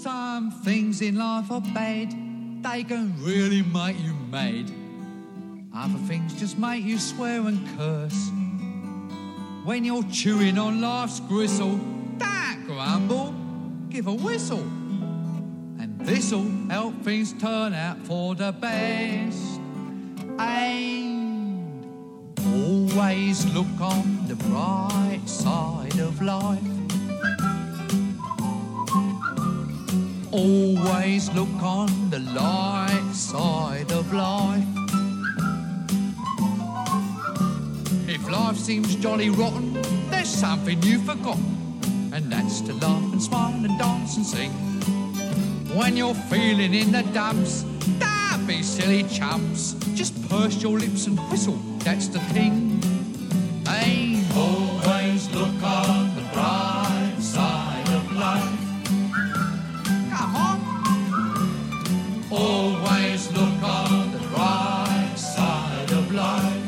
Some things in life are bad, they can really make you mad. Other things just make you swear and curse. When you're chewing on life's gristle, don't grumble, give a whistle. And this'll help things turn out for the best. And always look on the bright side of life. Always look on the light side of life. If life seems jolly rotten, there's something you've forgotten, and that's to laugh and smile and dance and sing. When you're feeling in the dumps, don't be silly chumps, just purse your lips and whistle, that's the thing. Hey, always look on the bright side of life. Come on. Always look on the bright side of life.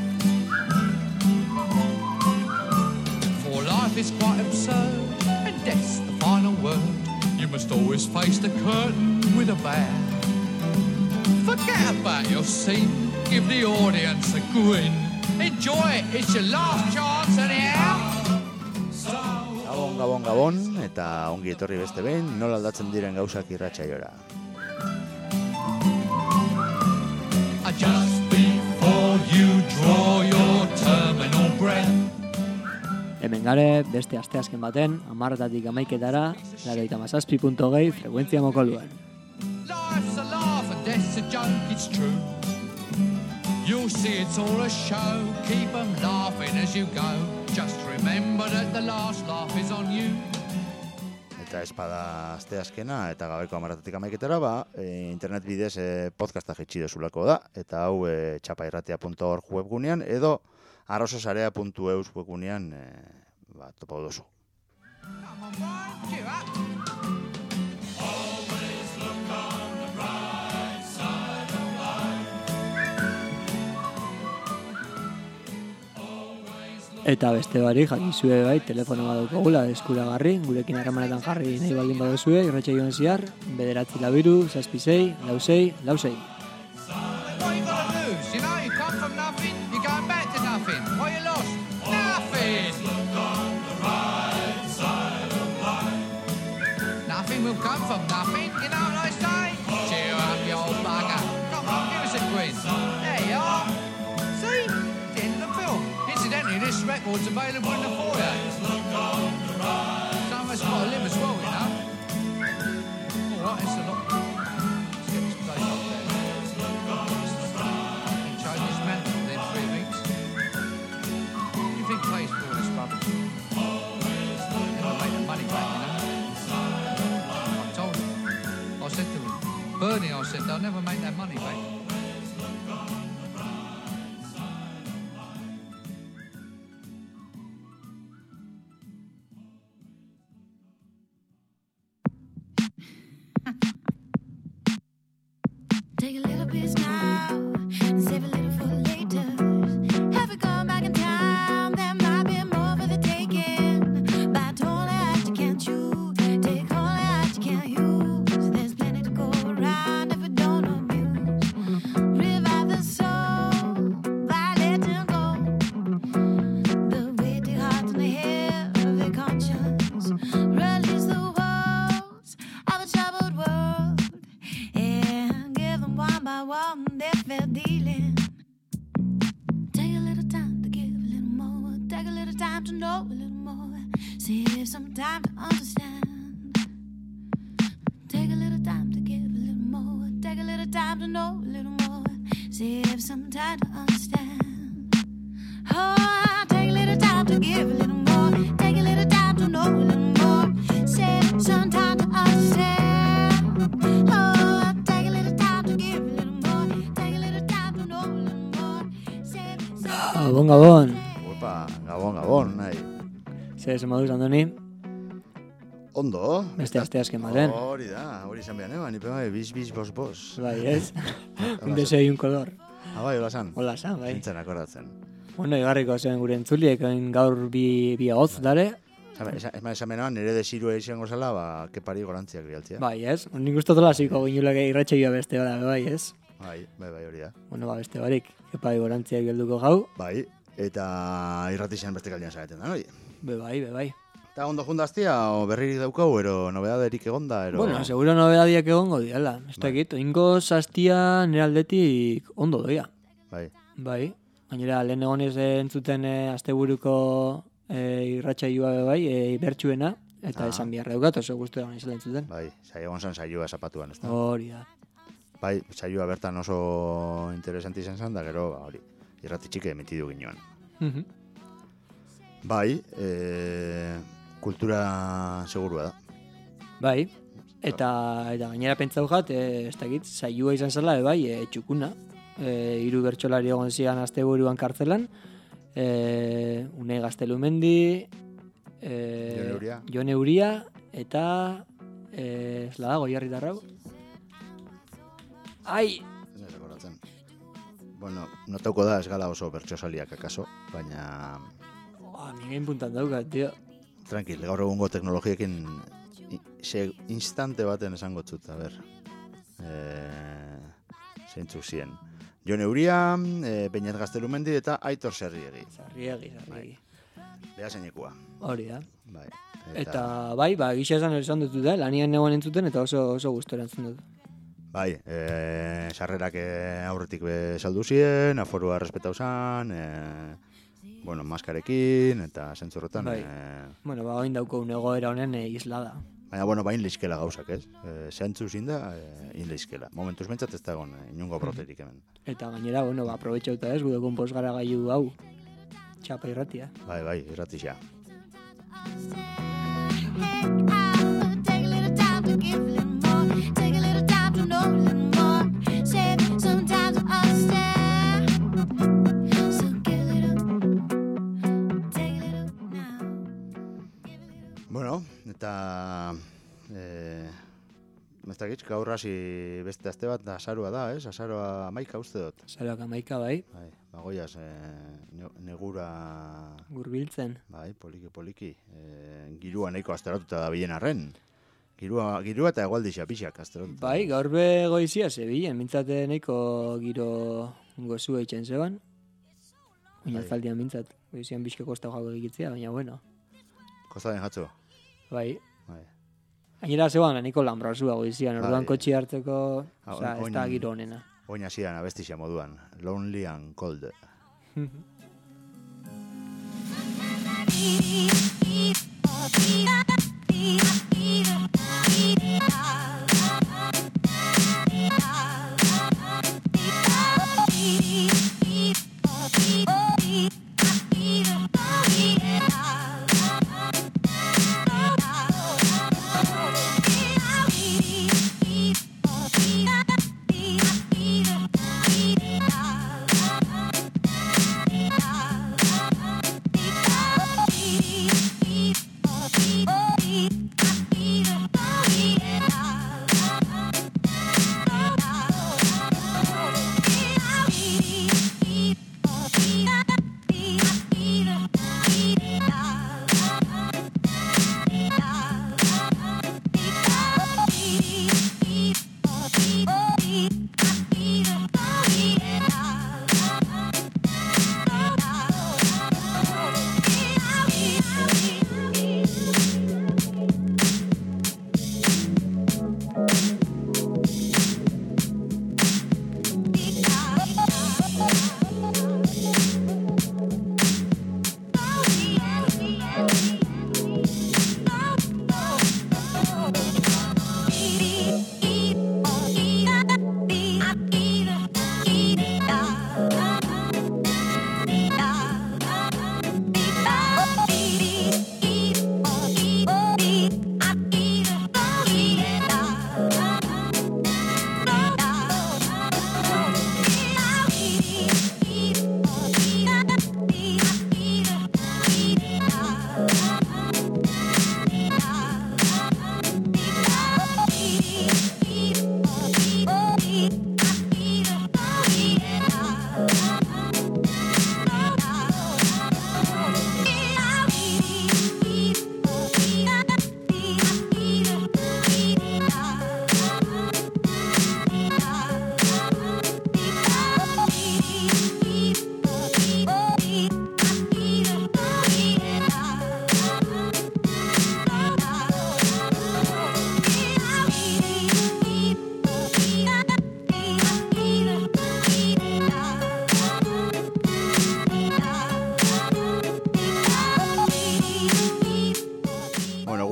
For life is quite absurd, and death's the final word. You must always face the curtain with a bow. Forget about your scene, give the audience a grin. Enjoy it, it's your last chance anyhow. Gabon, eta ongi etorri beste behin, nola aldatzen diren gauzak irratsaiora. Just before you draw your terminal breath. Hemen gare, beste asteazken baten, 10:00 11:00 97.2 frekuentzia mokoluen. Life's a laugh and death's a joke, it's true. You'll see it's all a show, keep 'em laughing as you go. Just remember that the last laugh is on you. Eta espada asteazkena eta gabeko 10:00 11:00 internet bidez podcasta jetxi dezulako da, eta hau txapairratia.org webgunean edo arrosasarea.eus webgunean topo duzu. Come on, boy, cheer up. Eta beste barik, jakizue bai, telefono bat daukagula eskuragarri, gurekin harremanetan jarri nahi baldin baduzue, irratsaioan zehar, 942 76 46 46. What you gotta lose? You know, you come from nothing, you're going back to nothing. What you lost? Nothing. Look on the right side of life. Nothing will come from nothing, you know what I say? Cheer up, you old bugger. Come on, give us a quiz. There you are. See? It's the end of the film. Incidentally, this record's available in the foyer. Some of us got to live as well, you know. All right, it's a lot. Let's get this place up there. And change this mantle within 3 weeks. What do you think pays for all this rubbish? Never make the money back, you know. I told him. I said to him, Bernie, I said, they'll never make that money back. Take a little piece now and save a little for later. Have we gone back in time? There might be more for the taking. But all that you can't chew, take all that you can't use. There's plenty to go around if we don't abuse. Revive the soul by letting go. The weighty heart and the heavy conscience. Release the walls of a troubled world. One by one, they feel dealing. Take a little time to give a little more. Take a little time to know a little more. Save some time to understand. Take a little time to give a little more. Take a little time to know a little more. Save some time to understand. Oh, take a little time to give a little more. Take a little time to know a little more. Save some time to understand. Oh, Gabon. Uepa, gabon, nahi. Zer moduz, Andoni? Ondo. Beste asteazken baten. Hori izan behar, ni pema bis, bos. Bai, ez? Un deseo y un color. Bai, hola san, bai. Zintzen akordatzen. Bueno, igarriko zen gure entzuliek, gaur bi hotz dare, Esamena, nire desirua izango zela, kepari gorantziak bialtzia. Bai, ez? Nik ustotola ziko ginulek irratxeioa beste bada, bai, ez? Bai, hori da. Bueno, beste barik, kepari gorantziak gelduko gau. Bai, eta irratixen beste kaldian zagaten da, noi? Bai. Eta ondo jundaztia, o berririk daukau, ero nobedaderik egonda, ero... Bueno, seguro nobedadiak egongo diala. Ez dakit, oingo sastia nire aldetik ondo doia. Bai. Gainera, lehen egonez entzuten asteburuko irratsaioa bai, bertsuena, eta esan biharra daukat, oso guztu egon izela entzuten. Bai, egon zan saioa zapatuan, ez da? Hori da. Bai, saioa bertan oso interesanti izan zan, da gero, hori, irratitxik emitidu ginoan. Bai, kultura segurua da. Bai, eta gainera pentsau jat, ez dakit, saioa izan zela, bai, txukuna. 3 bertsolari egon zian asteburuan kartzelan, Une Gaztelumendi, Jon Euria, eta ez la dago, Jarri Darrau. Ai! Ez nahi rekordatzen. Bueno, notauko da, ez gala oso bertsosaliak akaso, baina... Nien puntan daukat, tio. Tranquil, gaur egungo teknologiekin instante baten esango txut, a ber. Zeintzuk zien. Jon Euria, Beñat Gaztelumendi eta Aitor Sarriegi. Sarriegi. Beha zeinekua. Hori da. Bai. Eta bai, gisa esan dut da, lanian negoen entzuten eta oso gustora entzun dut. Bai, sarrerak aurretik saldu ziren, aforua respetau zan, bueno, maskarekin, eta zentzurretan... Bai, bueno, oin dauko egoera honen islada. Baina, bueno, bain leizkela gauzak, ez? Zentzu zinda, leizkela. Momentuz bentsat ez da egon, inungo broterik hemen. Eta gainera, bueno, aprobetxauta ez, gudekun posgara gaiu hau, txapa irratia. Bai, irratixea. Take a little time to give a little more. Take a little time to know a little more. Save some time to understand. So give a little, take a little now. Bueno, eta... Mestakitz, gaur hasi beste aste bat azaroa da, ez? Azaroa 11 uste dut. Azaroak 11, bai. Bagoiaz, negura... Gurbiltzen. Bai, poliki. Girua nahiko asteratuta da bilen arren. Girua eta egualdixa pixak asteratuta. Bai, gaur be goizia zebilen, mintzate nahiko giro gozua itxen zeban. Oina altzaldian mintzat, goizian bizke kosta jako egitzea, baina bueno. Kosta den jatzu? Bai. Gainera zeban nahiko lambrasua goizian, orduan kotxi hartzeko, ez da giro honena. Oina zidan abestixia moduan, Lonely and Cold.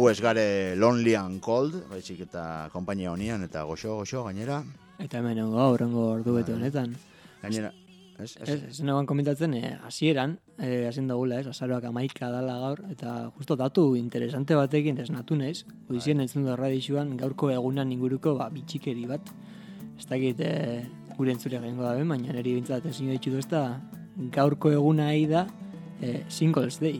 gu ez gare Lonely and Cold, baizik eta konpainia honian, eta goxo gainera. Eta hemen horrengo ordu bete honetan. Gainera, Ez nagoan komentatzen, hasieran, hasien dugula, azaroak 11 dala gaur, eta justo datu interesante batekin esnatu naiz, goizien entzun da radixuan gaurko egunan inguruko bitxikeri bat. Ez dakit gure entzure gengo dabe, baina niri bintzat ezin ditut ez da gaurko eguna da Singles Day.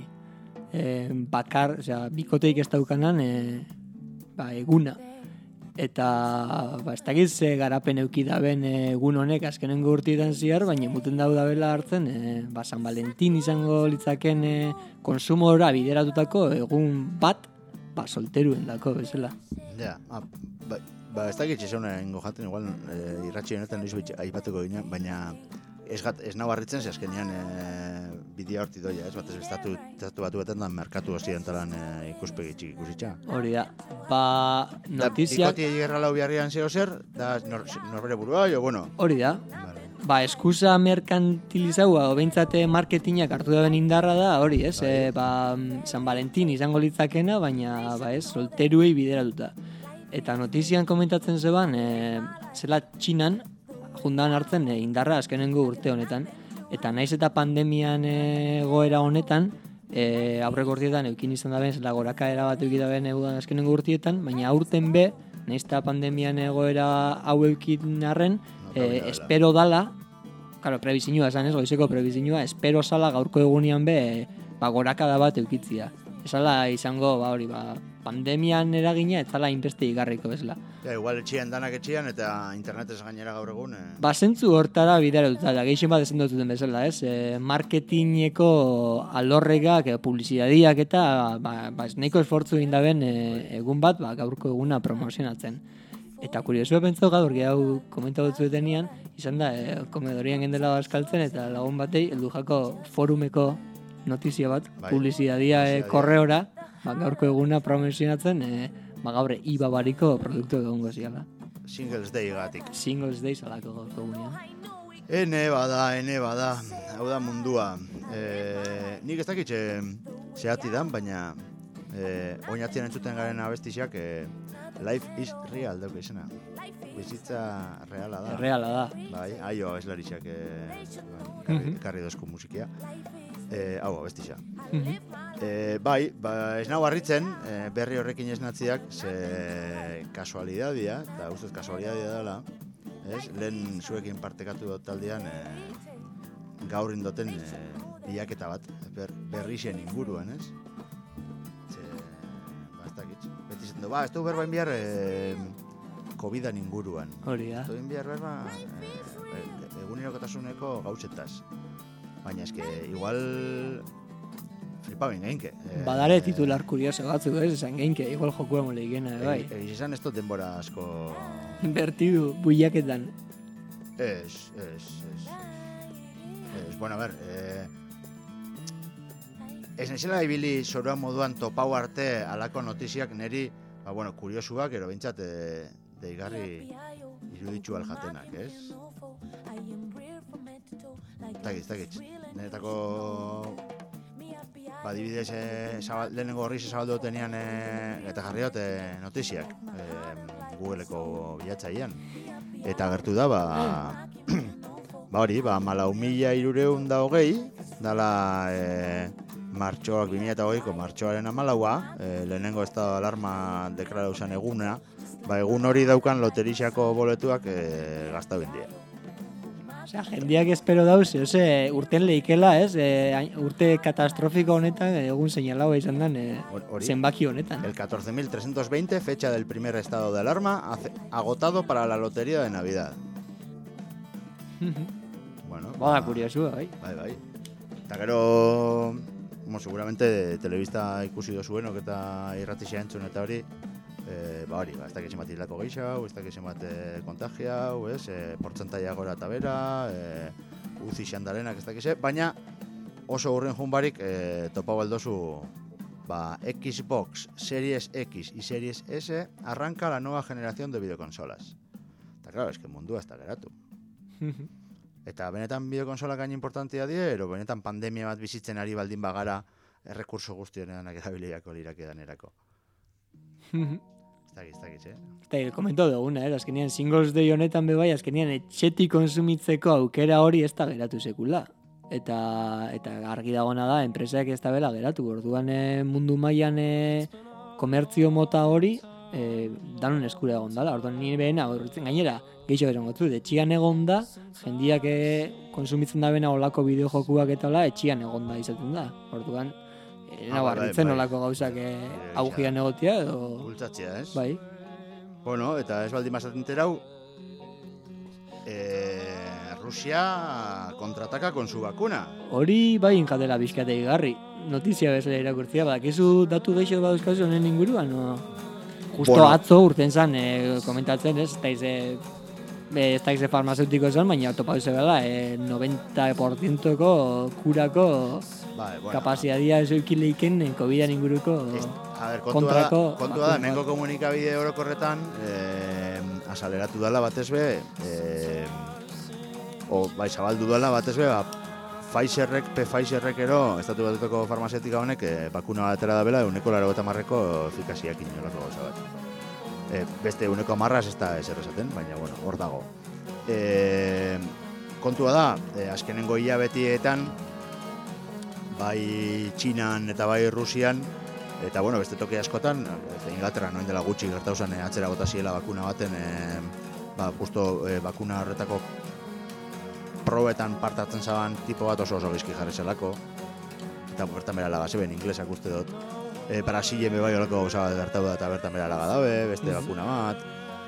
Bikoteik ez daukanan eguna. Eta ez dakit ze garapen eukidaben egun honek azkenengo urtietan ziar, baina muten daudabela hartzen San Valentin izango litzaken konsumora bideratutako egun bat solteruen dako bezala. Ja, ez dakit txezona ingo jaten, igual irratxe honetan noiz aipatuko ginen, baina ez nahu harritzen ze azkenean bidea horti doia, ez batez estatu batu beten da merkatu osidentalan ikuspegi txik ikusitxa. Hori da, notiziak... Bikoti egerra lau biharrian zeo zer, da norbere burua, jo, bueno. Hori da, eskusa merkantilizaua, behintzate marketingak hartu daben indarra da, hori, ez? San Valentin izango litzakena, baina, solteruei bideratuta. Eta notizian komentatzen zeban, zela Txinan, jundan hartzen indarra azkenengo urte honetan. Eta naiz eta pandemian goera honetan, aurreko urtietan eukin izan da ben, zela gorakaera bat eukin da ben azkenengo urtietan, baina aurten be, naiz eta pandemian goera hau eukin arren, espero dala, claro, prebizinua esan ez, goizeko prebizinua, espero zala gaurko egunian be, gorakada bat eukitzia. Esala izango, pandemian eragina, ez zala inbeste igarriko bezala. Ja, igual etxian danak etxian eta internetez gainera gaur egun. Zentzu hortara bidera dut, eta gehixen bat ezen duten bezala, ez? Marketingeko alorregak, publizidadiak eta nahiko esfortzu egin daben egun bat, gaurko eguna promozionatzen. Eta kuriosua pentsau gaur, hau komentatu zuetenian, izan da, komedorian gendela baskaltzen, eta lagun batei, heldu jako forumeko notizia bat, publizidadia korreora, gaurko eguna promozionatzen, gaur iba bariko produktu egongo ziala. Singles Day gatik. Singles Day salako gaurko egunean. Ene bada, hau da mundua. Nik ez dakit zehati dan, baina oinatzen entzuten garen abestiziak Life is Real dauk izena. Bizitza reala da. Reala da. Bai, aio abeslaritxak karri dozku musikia. Hau abestiza. Ez nahu harritzen, berri horrekin esnatziak, ze kasualidadia, eta ustez kasualidadia dela, lehen zuekin partekatu dut taldean, gaur indoten bilaketa bat, berrixen inguruan, ez? Ez dakit, beti zendu, ez du berbain bihar COVID-an inguruan. Hori da. Ez du bihar berba egunerokotasuneko gauzetaz. Baina eske, igual flipaben geinke. Badare titular kurioso batzuk, esan geinke, igual joku emole ikena, bai. Egiz esan ez dut denbora asko... Invertidu, buiaketan. Ez. Bueno, a ver, ez nezela ibili zoroa moduan topau arte alako notiziak neri, kuriosuak, ero bintzat deigarri iruditxu aljatenak, ez? Takitz. Nenetako adibidez lehenengo horri zabaldu tenean eta jarri dut notiziak Googleeko bilatzailean. Eta gertu da, hori, 4.320 dala martxoak 2008ko martxoaren 14, lehenengo estado de alarma deklaratu zen eguna, egun hori daukan loterixako boletuak gazta bendia. Osea, jendiak espero dauz, urten lehikela, urte katastrofiko honetan, egun señalaua izan den, zenbaki honetan. El 14.320, fecha del primer estado de alarma, agotado para la lotería de Navidad. Bueno, bada kuriosua, bai. Bai. Eta gero, seguramente, telebista ikusi dozuenok eta irratixea entzun eta hori, hori, ez dakit zenbat hilako gehiago, ez dakit zenbat kontagia, portzentaia gora eta bera, uzi xandarenak ez dakit, baina oso urren junbarik topau aldozu Xbox Series X y Series S arranca la nueva generación de videoconsolas. Eta claro, es que mundua ez da geratu. Eta benetan bideokonsolak gain importantia die, ero benetan pandemia bat bizitzen ari baldin bagara errekurso guztionean erabiliako lirake danerako. Ez dakit, Eta komento duguna, azkenean Singles Day honetan bebai, azkenean etxetik konsumitzeko aukera hori ez da geratu sekula. Eta argi dagona da, enpresak ez da bela geratu. Orduan mundu mailan komertzio mota hori danon eskura egon dala. Orduan nire behena, gainera, geixo eron gotzu, etxian egon da, jendiak konsumitzen da bena olako bideojokuak eta hola, etxian egon da izaten da. Orduan, nabarritzen olako gauzak augian egotia edo... Bultzatzea, ez? Bai. Bueno, eta ez baldin mazaten terau, Rusia kontrataka con su vacuna. Hori bai inkatela bizkate igarri. Notizia bezala irakurtzia, badakizu datu geixo badauzkazu honen inguruan, no? Justo atzo urten zan komentatzen, ez? Ez daiz farmazeutiko zan, baina topau zebela, 90%ko kurako kapasiadia ezoikileiken COVID-an inguruko kontua da, mengo komunikabide orokorretan azaleratu dela batez be, zabaldu dela batez be, Pfizerrek ero, estatu batuko farmazeutika honek, bakuna batera da bela, 180ko efikaziak inolako gauza bat. Beste 110 ez da ezer esaten, baina bueno, hor dago. Kontua da, azkenengo hilabetietan, bai Txinan eta bai Rusian, eta bueno, beste toki askotan, Inglaterra noin dela gutxi gertauzan atzera bota ziela bakuna baten, justo bakuna horretako probetan partatzen zaban tipo bat oso gizki jarri zelako, eta bertan bera laga zeben inglesak uste dut. Brasilen bebai olako gauza bat gertau da eta bertan bera laga dabe, beste bakuna bat.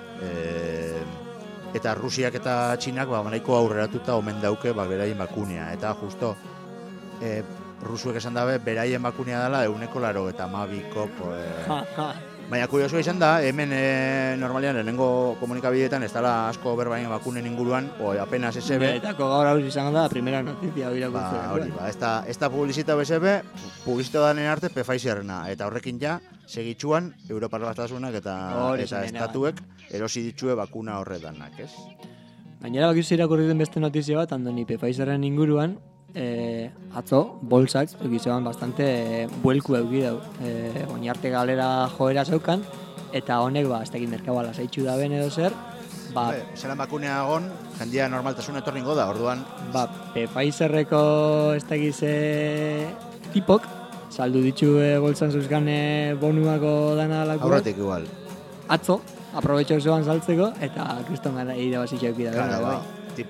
Eta Rusiak eta Txinak nahiko aurreratuta omen dauke beraien bakunea, eta justo Rusuek esan dabe beraien bakunea dela 192ko. Baina kuriosua izan da, hemen normalian lehenengo komunikabideetan ez dela asko berbaien bakunen inguruan, apenas SB. Etako gaur hau izan da, primera notizia irakurtzen. Hori, ez da publizitau SB, publizitau danen arte Pfizerrena, eta horrekin ja, segitxuan, Europar Batasunak eta estatuek erosi ditxue bakuna horretanak, ez? Gainera bakizu irakurtzen beste notizia bat, andoni Pfizerren inguruan, atzo, bolsak, egizeban bastante buelku euki dau. Oinarte galera joera zeukan, eta honek, ez tekin merkabua lasaitxu da ben edo zer. Zelan bakunea egon, jendia normaltasun etorringo da, orduan. Pfizerreko ez tekize tipok, saldu ditu boltsan zuzkan bonuako dana dalako. Aurretik igual. Atzo, aprobetxo zegoan saltzeko, eta kriston gara irabazitxo euki da.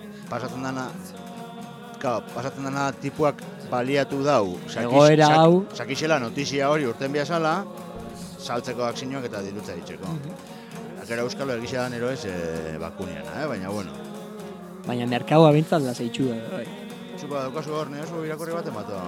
Pasatzen dena tipuak baliatu dau. Egoera hau. Sakixela notizia hori urten biazala, saltzeko akzinoak eta dirutza ditxeko. Akera euskalo egizia dan eroez bakuneana, baina bueno. Baina merkaua bintzat da zeitxu da. Txupa daukazu hor, neozu irakurri bat emato.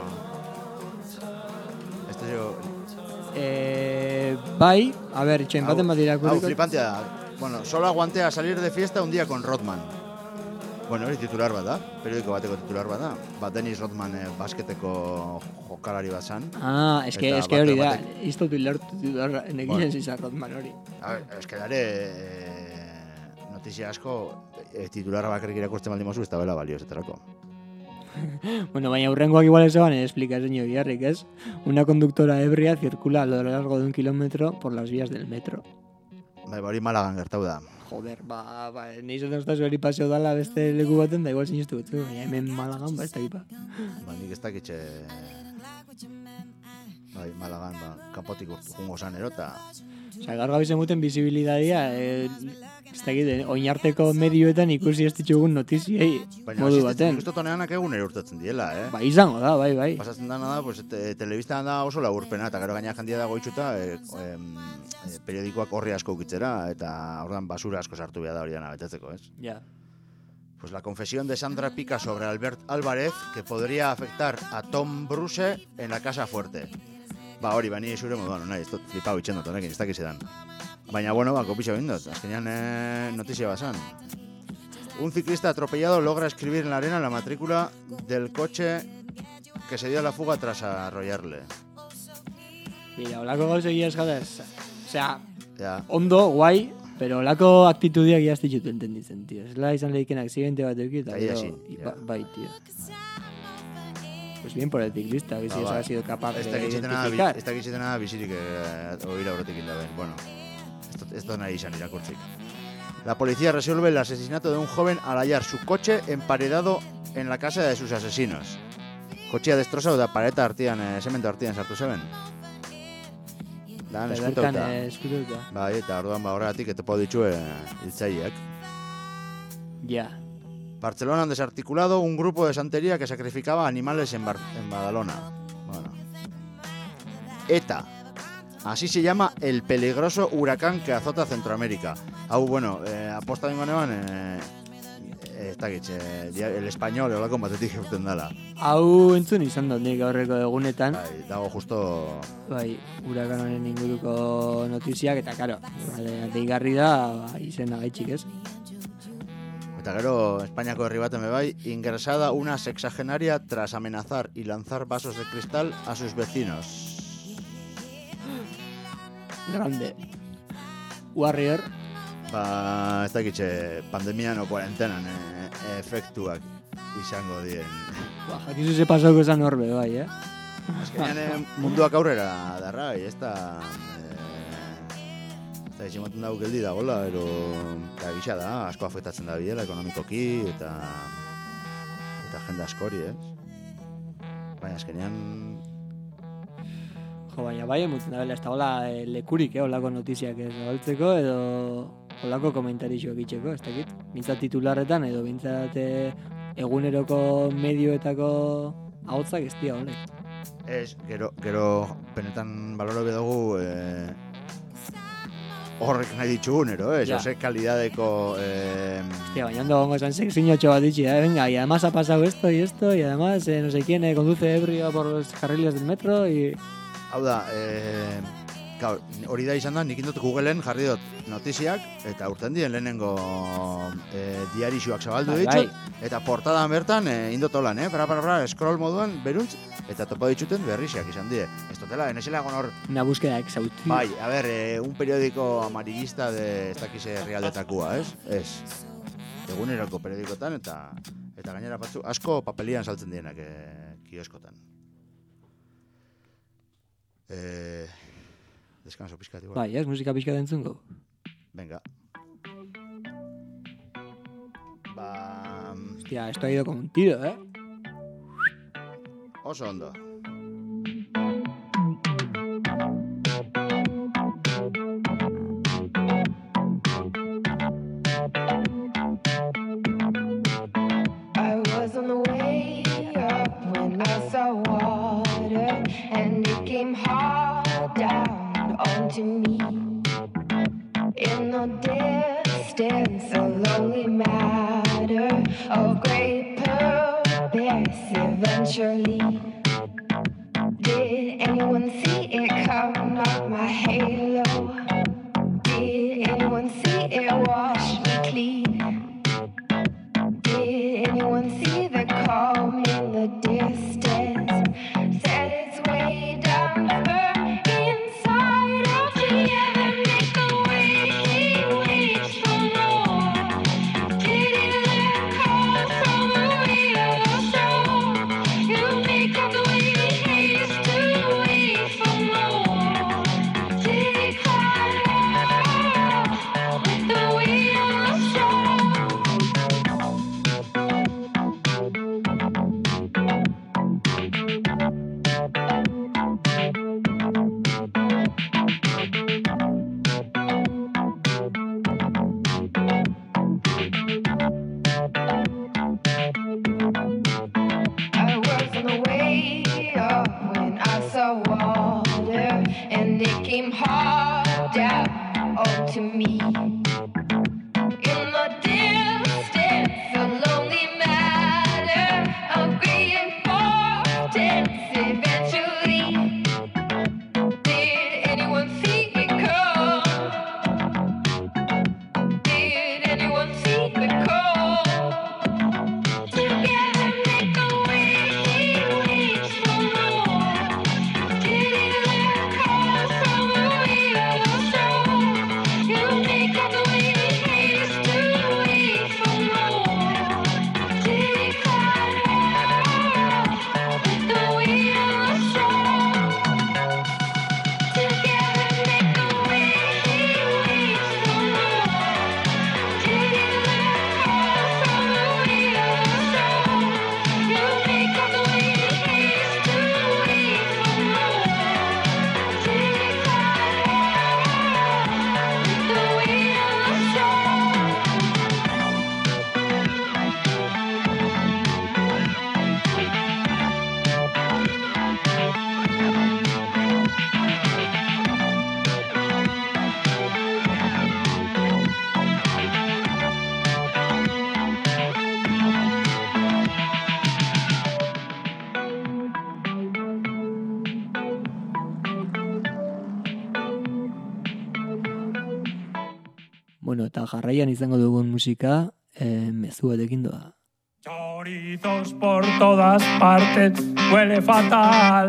Bai, a ver, itxoen baten bat irakurri. Flipantea da. Bueno, solo aguantea salir de fiesta un día con Rodman. Bueno, hori titular bat da, periodiko bateko titular bat da. Dennis Rodman basketeko jokalari bat zan. Eske hori da, iztotu lertu titular nekien zizan Rodman hori. Eske dare, notizia asko, titularra bakarrik irakurtzen baldin mozu, ez da bela balio ezeterako. Bueno, baina hurrengoak igual ez eban explicación biharrik, ez? Una conductora ebria circula a lo largo de 1 kilómetro por las vías del metro. Hori Malagan gertau da. Joder, neizoten ustazu hori paseo dala beste leku baten, da igual sinistu gutzu, baina hemen Malagan, ez dakipa. Nik ez dakitxe... Malagan, kanpotik jungo zan erota. Gaur gabizen guten bizibilidadia, ez dakit, oinarteko medioetan ikusi ez ditugun notiziei modu baten. Baina, justotoneanak egun urtatzen diela, Izango da, bai. Pasatzen dana da, telebistan da oso laburpena, eta gero gaina jandia dago itxuta, periodikoak horri asko ukitzera, eta ordan basura asko sartu behar da hori dana betetzeko, ez? Ja. Pues la confesión de Sandra Pica sobre Albert Álvarez que podría afectar a Tom Bruce en la Casa Fuerte. Hori, bani zure moduan, nahi, ez dut flipau itxendot, honekin, ez dakizetan. Baina, bueno, kopixo bindot, azkenean notizia basan. Un ciclista atropellado logra escribir en la arena la matrícula del coche que se dio a la fuga tras arrollarle. Mira, olako gauzegia eskadez. Osea, ondo, guai, pero olako aktitudiak jaztitxutu entenditzen, tío. Ez la izan lehiken akzidente bat eukit, eta bai, tío. Pues bien por el ciclista, que si ha sido capaz de identificar. Ez dakit nada bizirik oira horretik indaben. Bueno, esto nahi izan irakurtzik. La policía resuelve el asesinato de un joven al hallar su coche emparedado en la casa de sus asesinos. Kotxea destrozau da pareta artian, semento artian sartu zeben. Dan eskutauta. Bai, eta orduan horregatik etopo ditxue hiltzaileak. Ya. Barcelona han desarticulado un grupo de santería que sacrificaba animales en Badalona. Bueno. ETA. Así se llama el peligroso huracán que azota Centroamérica. Hau, bueno, aposta bengo neban, el español olako batetik euten dala. Hau entzun izan dut nik aurreko egunetan. Bai, dago justo... Bai, hurakan honen inguruko notiziak, eta karo, deigarri da izena gaitxik, ez? Eta gero, Espainiako herri baten bai, ingresada una sexagenaria tras amenazar y lanzar vasos de cristal a sus vecinos. Grande. Warrior. Ba, ez dakitxe, pandemian o kuarentenan efektuak izango dien. Ba, jakizu ze pasauko esan horbe, bai, Azkenean munduak aurrera darrai, ez da... Eta izimoten dago geldi dagoela, eta gisa da, asko afektatzen da biela, ekonomikoki, eta jende askori, Baina azkenean... Jo, baina bai emutzen da bela, ez da hola lekurik, holako notiziak ez galtzeko, edo holako komentarixoak itxeko, ez dakit. Bintzat titularretan, edo bintzat eguneroko medioetako ahotzak ez dira honek. Ez, gero penetan baloro bedogu horrek nahi ditxugunero, ez? Ose, kalidadeko... Hostia, baina ondo gongo esan sexiñotxo bat ditxi, venga, y además ha pasado esto y esto, y además no sé quién conduce ebrio por los carriles del metro, y... Hau da, hori da izan da, nik indot Googleen jarri dut notiziak, eta urten dien lehenengo diarixuak zabaldu ditut, eta portadan bertan indot holan, scroll moduan, beruntz, eta topo dituten berriziak izan die. Ez totela, enesela egon hor... Una búsqueda exhaustiva. Bai, a ver, un periódico amarillista de ez dakize herrialdetakua, ez? Ez. Eguneroko periodikotan, eta gainera batzu, asko papelian saltzen dienak kioskotan. Descanso pizkat igual. Bai, musika pizkat entzungo. Venga. Hostia, esto ha ido como un tiro, Oso ondo. I was on the way up when I saw water and it came hard down onto me. In the distance, a lonely matter of great purpose eventually. Did anyone see it come off my halo? Did anyone see it wash me clean? Did anyone see the calm in the distance? Set its way down firm inside of me and make the way he waits for more. Did he let call from the wheel of soul? You make up the way he hates to wait for more. Did he climb up with the wheel of soul? I was on the way up when I saw water and it came hard down onto me. In the distance, a lonely matter of great importance eventually. Did anyone see it come? Did anyone see it come? Together make a way he waits for more. Did he let call from the wheel of soul? You make a Bueno, eta jarraian izango dugun musika, mezu batekin doa. Chorizos por todas partes, huele fatal.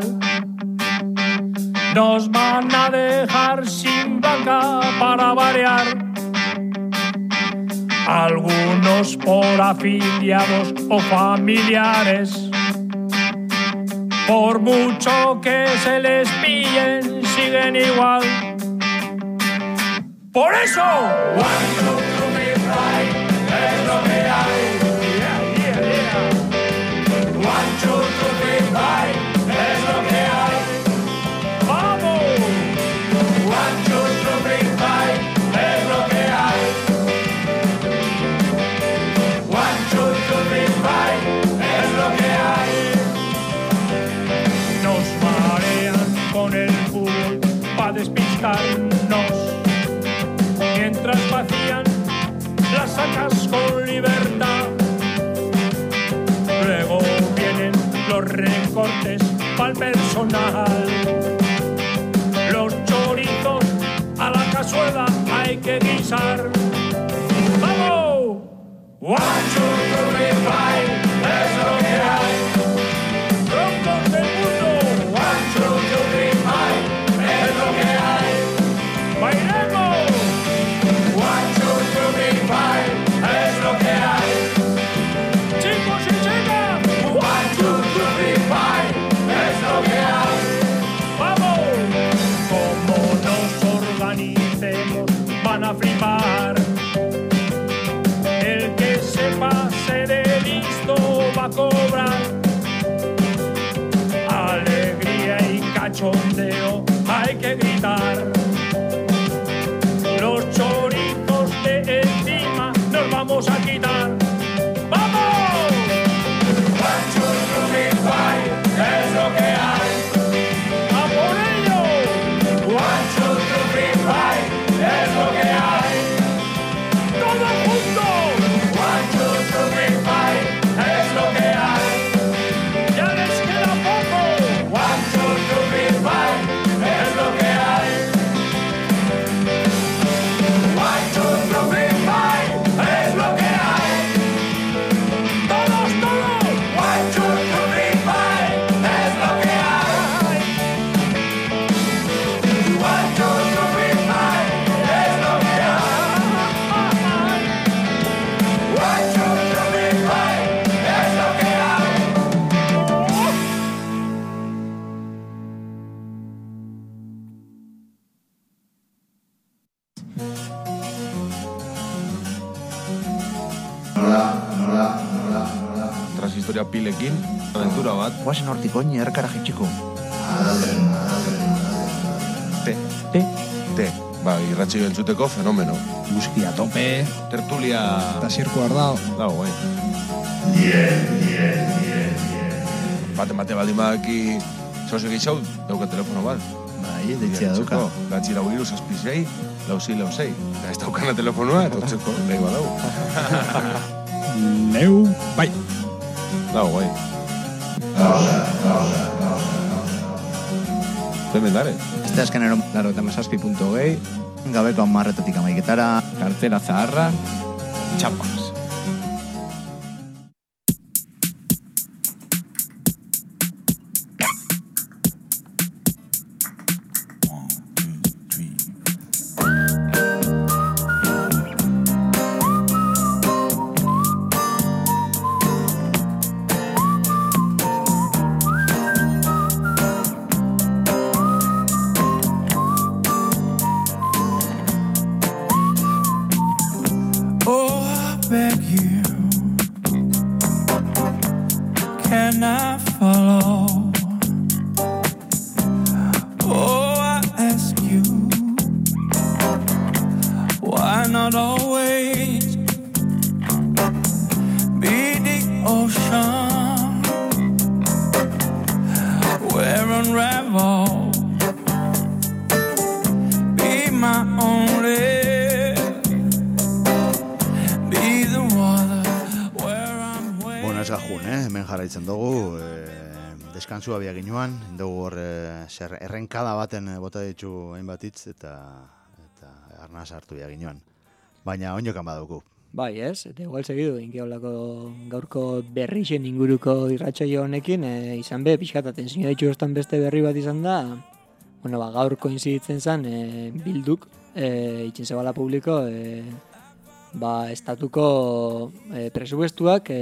Nos van a dejar sin vaca para variar. Algunos por afiliados o familiares. Por mucho que se les pillen, siguen igual. Por eso, one, two, three, five, es lo que hay. One, two, three, five, es lo que hay. ¡Vamos! One, two, three, five, es lo que hay. One, two, three, five, es lo que hay. Nos marean con el fútbol pa' despistarnos. Mientras vacían las sacas con libertad. Luego vienen los recortes pa'l personal. Los chorizos a la cazuela hay que guisar. ¡Vamos! One, two, three, five, es lo que hay. ¡Troncos del mundo! One, two, three, five, es lo que hay. ¡Bailemos! One, two, three, five, es lo que hay. Chicos y chicas, one, two, three, five, es lo que hay. ¡Vamos! Como nos organicemos, van a flipar. El que se pase de listo va a cobrar. Alegría y cachondeo, hay que gritar. Los chorizos de encima nos vamos a quitar. ¡Vamos! One, two, three, five, es lo que hay. ¡A por ello! One, two, three, five, es lo que hay. ¡Todos juntos! One, two, three, five, es lo que hay. ¡Ya les queda poco! One, two, three, five, es lo que hay. One, two, three, five, es lo que hay. Todos, todos. One, two, three, five, es lo que hay. One, two, three, five, es lo que hay. One, two, three, five, es lo que hay. Transhistoria pilekin, aventura bat. Guazen hortik oin erkara jitxiko. Te. Ba, irratxio entzuteko fenomeno. Muskia tope. Tertulia... Eta zirku ardao. Dago, bai. Bate baldin badaki sozio gehiago, dauka telefono bat. Bai, deitzea dauka. Gatzi lau iru, zazpizei, lausei. Eta ez daukana telefonoa, eta otzeko nahi badau. Leu, bai. Dago, bai. Hemen dare. Este azkenero, laro eta masazpi.gei, gabeko 10:00 amaiketara, kartela zaharra, txapas. Deskantzua biak inoan, dugu hor errenkada baten bota ditu hainbat hitz eta arnaz hartu biak inoan. Baina oinokan badugu. Bai, ez? Eta igual segidu, inkeolako gaurko berrixen inguruko irratsaio honekin, izan be, pixkat atentzio ditxurostan beste berri bat izan da, bueno, gaur koinziditzen zen, bilduk, itxen zebala publiko, estatuko presupuestuak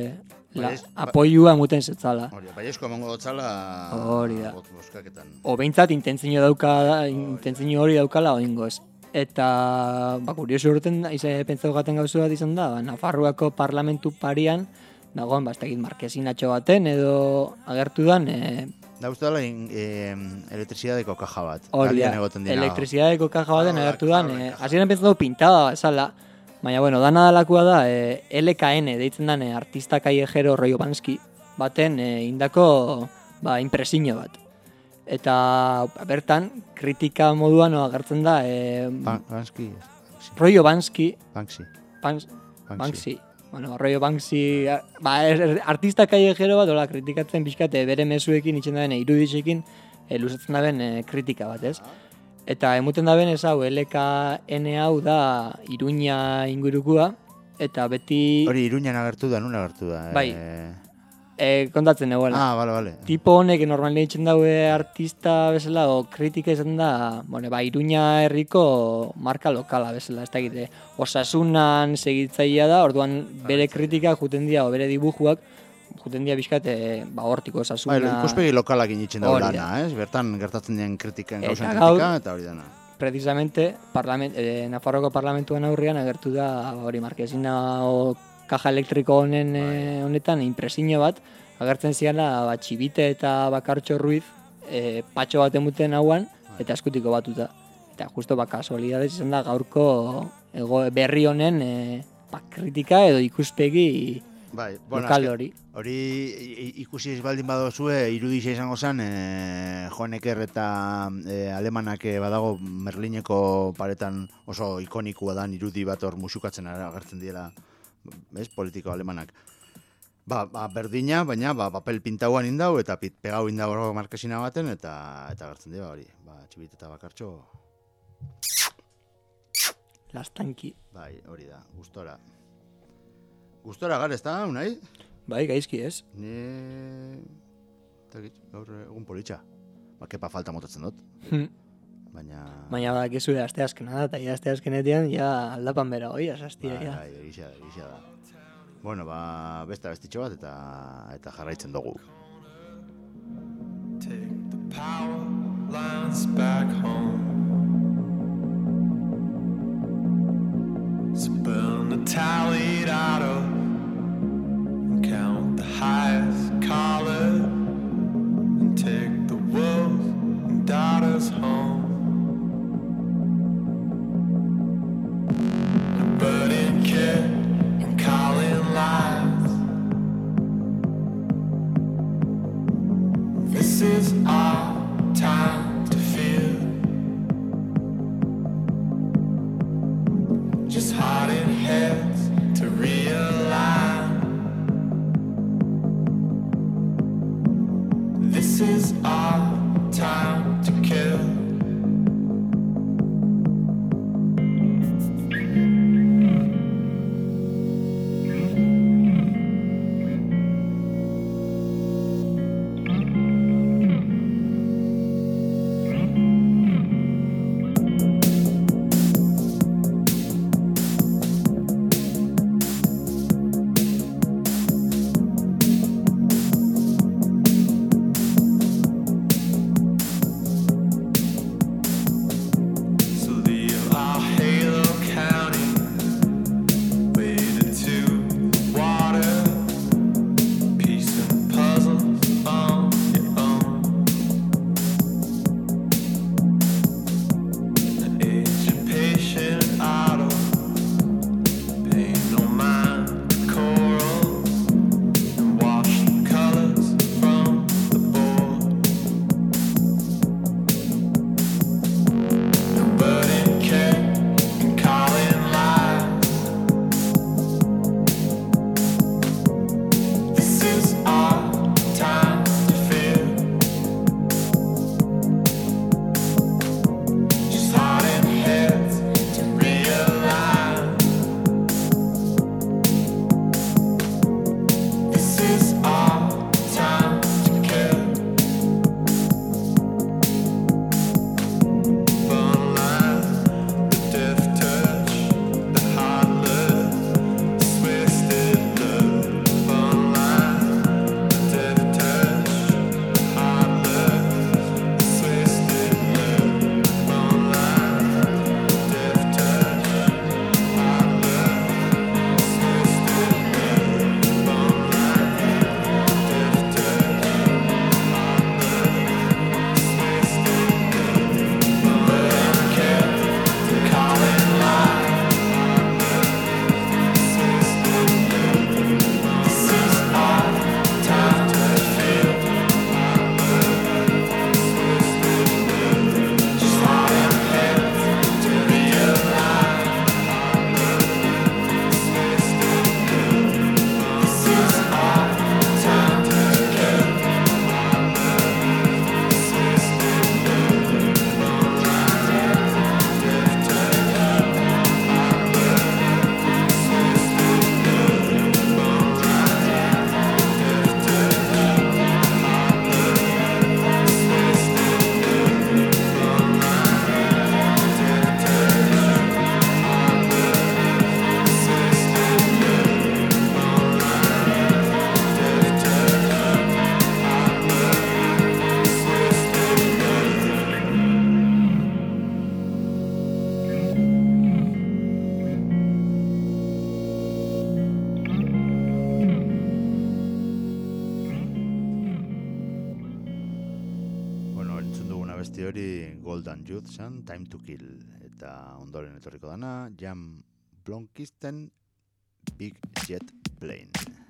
apoiua muten zetzala. Hori, baiezko emango dotzala hori da. Boskaketan. O behintzat intentzio hori daukala oingoz. Eta, kurioso urten, pentsatu gaten gauzu bat izan da, Nafarroako parlamentu parian, dagoen, ez dakit markesinatxo baten, edo agertu dan, Da uste dela elektrizidadeko kaja bat. Hori da, elektrizidadeko kaja baten agertu dan, hasieran pentsatu pintada esala, baina, bueno, dana dalakua da, LKN, deitzen dan, artista callejero Royo Bansky, baten indako, impresio bat. Eta bertan, kritika moduan agertzen da... Bansky. Royo Bansky. Banksy. Bueno, Royo Banksy... artista callejero bat, dola, kritikatzen bizkate bere mezuekin, itxen da irudisekin, luzatzen da ben kritika bat, ez? Eta emuten da ben ez hau, LKN hau da Iruña ingurukua, eta beti... Hori Iruñan agertu da, nun agertu da? Bai. Kontatzen egoela. Vale. Tipo honek normalmente ditzen daue artista bezala, o kritika izan da, Iruña herriko marka lokala bezala, ez da egite. Osasunan segitzailea da, orduan bere kritika juten dia, o bere dibujuak, juten dia bizkate, hortiko osasuna... Ikuspegi lokalak initzen da lana, ez? Bertan gertatzen dien kritikan gauzen kritika, eta hori dana. Precisamente, Nafarroko parlamentuan aurrean agertu da, markesina o kaja elektriko honetan impresio bat, agertzen ziala Txibite eta Bakartxo Ruiz patxo bat emuten hauan, eta eskutiko batuta. Eta justo kasualidades izan da gaurko berri honen kritika edo ikuspegi lokal hori. Hori ikusi ez baldin badozue, irudixe izango zen, Honecker eta alemanak badago Merlineko paretan oso ikonikua dan irudi bat hor musukatzen agertzen diela, ez, politiko alemanak. Berdina, baina papel pintauan indau eta pegau indau markesina baten eta gertzen dira hori. Txibit eta Bakartxo. Lastanki. Bai, hori da, gustora. Gustora gar, ez da, unai? Bai, gaizki ez. Gaur egun politxa. Kepa falta motatzen dut. Baina gizu da, aste azkena da, eta aste azkenetian, aldapan bera hoi, asastia. Bai, egisa da. Bueno, beste bestitxo bat eta jarraitzen dugu. Take the power lines back home. So burn the tallied auto and count the highest collar and take the wolves and daughters home. A burning kid and calling lies. This is our time to feel. Entzun duguna besti hori Golden Youth zan, Time to Kill. Eta ondoren etorriko dana, Jan Blomqvisten Big Jet Plane.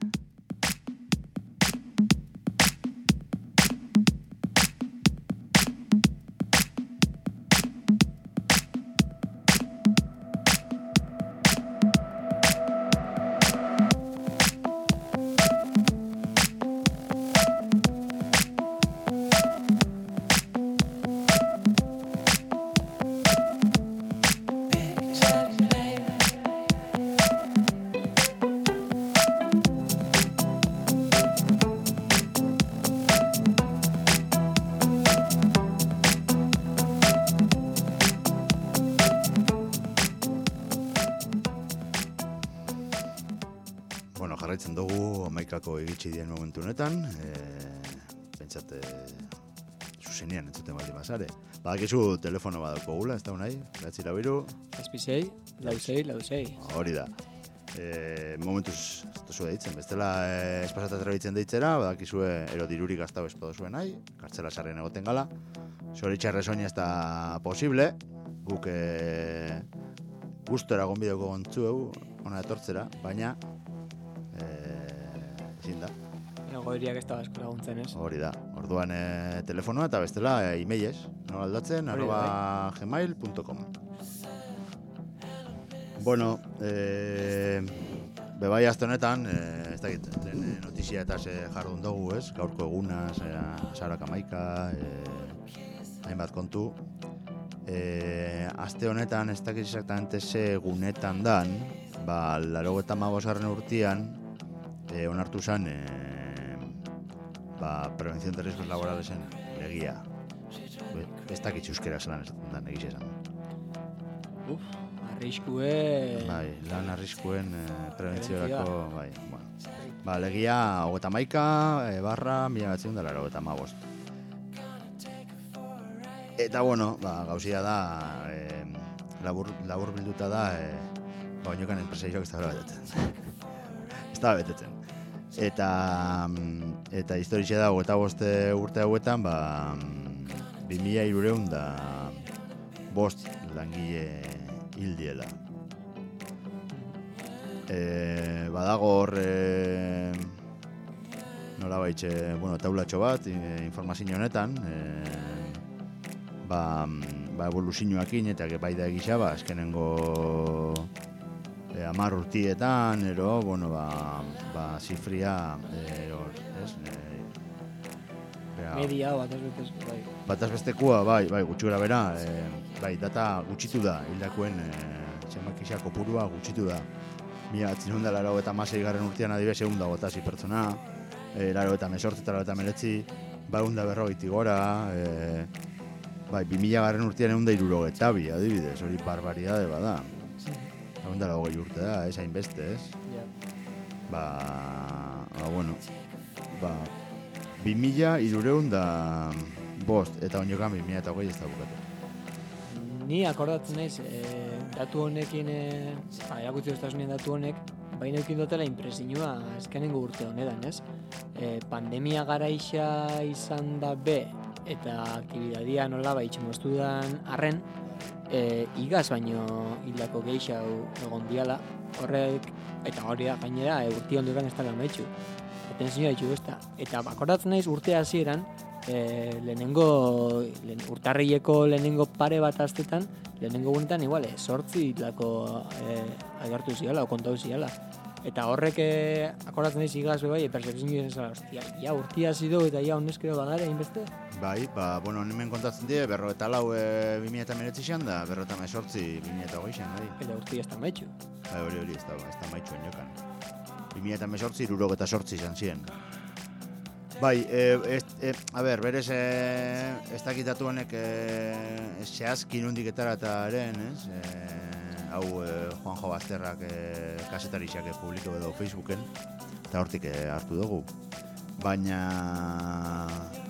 Jarraitzen dugu Amaikako iritsi dien momentu honetan, pentsat zuzenean entzuten baldin bazare. Badakizu telefono badauko gula, ez da unai? 946, 6, hori da. Momentuz ez duzu deitzen, bestela espasata trebitzen deitzera, badakizue ero dirurik gaztau ez podozuen nahi, kartzela sarren egoten gala. Zoritxarre soña ez da posible, guk gustora gonbideko gontzuegu, ona etortzera, baina ezin da. Goiriak ez da asko laguntzen, ez? Hori da. Orduan telefonoa eta bestela e-mailez. Nola aldatzen, @gmail.com. Bueno, bebai azte honetan, ez dakit, lehen notizia eta jardun dugu, ez? Gaurko eguna, Sarak Amaika, hainbat kontu. Aste honetan, ez dakit exactamente ze egunetan dan, 85. urtean, onartu zen prevención de riesgos laboralesen legia. Ez dakit euskera zelan esaten da, egiz esan. Arriskue... Bai, lan arriskuen prebentziorako, bai, bueno. Legia 31/1985. Eta, bueno, gauzia da, labur bilduta da, oinokan enpresaioak ez da betetzen. Ez da betetzen. Eta historitxe da, 25 urte hauetan, 2305 langile hildiela. Badago hor, nola baitxe, taulatxo bat, informazio honetan, evoluzioakin eta bai da egisa, azkenengo 10 urtietan, ero, zifria, media bataz bestekua, bai, gutxi gara bera, data gutxitu da, hildakoen txemakisa kopurua gutxitu da. 1986 urtean adibes 126 pertsona, 1988 eta 1989, 140 gora, 2000 urtean 162, adibidez, hori barbaridade bada. 120 urte da, ez hainbeste, ez? Bueno, 2305 eta oinokan 2008 ez da bukatu. Ni akordatzen naiz, datu honekin, erakutzi doztasunien datu honek, baina eukin dutela impresinua azkenengo urte honetan, ez? Pandemia garaixa izan da be, eta aktibidadia nola itxemoztu dan arren, igaz baino hildako gehixau egon diala, horrek, eta hori da gainera, urti ondukan ez da gametxu. Atentzioa ditu ezta. Eta akordatzen naiz urte hasieran, urtarrileko lehenengo pare bat astetan, lehenengo gunetan igual, 8 hildako agertu ziala, o kontau ziala. Eta horrek akordatzen naiz igaz bai, percepzio izan, ostia, ja urtia zido eta ja honezkero bagare, hainbeste? Bai, hemen kontatzen die, 54 2019 izan da, 58 2008 bai. Eta urtia ez da maitxu. Bai, hori ez da maitxu enokan. 2018 68 izan ziren. Bai, berez, ez dakitatu honek zehazki nondik eta eren, ez? Hau Juanjo Bazterrak kasetarixak publiko edo Facebooken, eta hortik hartu dugu. Baina...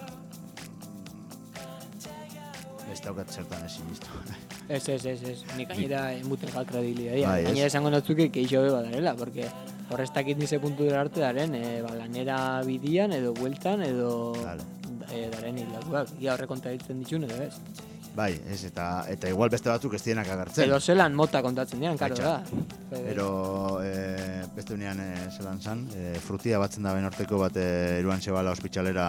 ez daukat zertan ezin iztu. Ez. Nik gainera muten gal kredibilitatea. Gainera esango notzuke keixo beba darela, porque horrez dakit nize puntu dira arte daren, lanera bidian, edo bueltan, edo daren hilakuak. Ia horre konta ditzen ditxun, edo ez. Bai, ez, eta igual beste batzuk ez dienak agertzen. Edo zelan mota kontatzen dian, karo da. Ero, beste unean zelan zan, frutia batzen da ben horteko bat eruan zebala ospitxalera,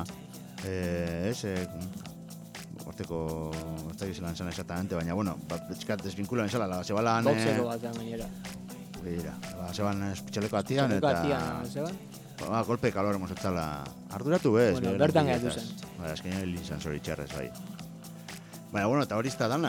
horteko, ez da gizelan zan exactamente, baina, bueno, betxkat desvinkulan zela, zebalan... Boxeko batean gainera. Begira, zeban ospitxaleko atian, eta... golpe kalor mozetzala arduratu bez. Bueno, bertan gaitu zen. Bai, azkenean hilin zan zori txarrez, bai. Baina, bueno, eta hori izta dana,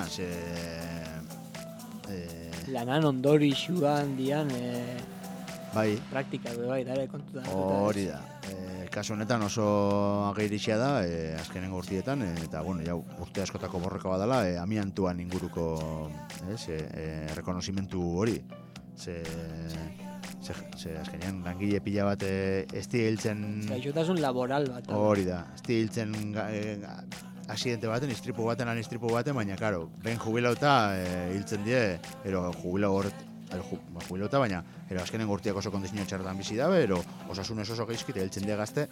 lanan ondori xuan dian bai. Praktika, bai, dara kontuta. Hori da. Kasu honetan oso ageirixia da, azkenengo urtietan, eta, bueno, jau urte askotako borroka badala, amiantuan inguruko rekonozimentu hori. Ze azkenean langile pila bat ez hiltzen... Gaixotasun laboral bat. Hori da, ez hiltzen aksidente baten, istripu baten, baina, karo, ben jubilauta hiltzen die, ero jubilauta, baina, ero azkenen gurtiak oso kondizio txarretan bizi dabe, ero osasun ez oso geizkite hiltzen die gazte,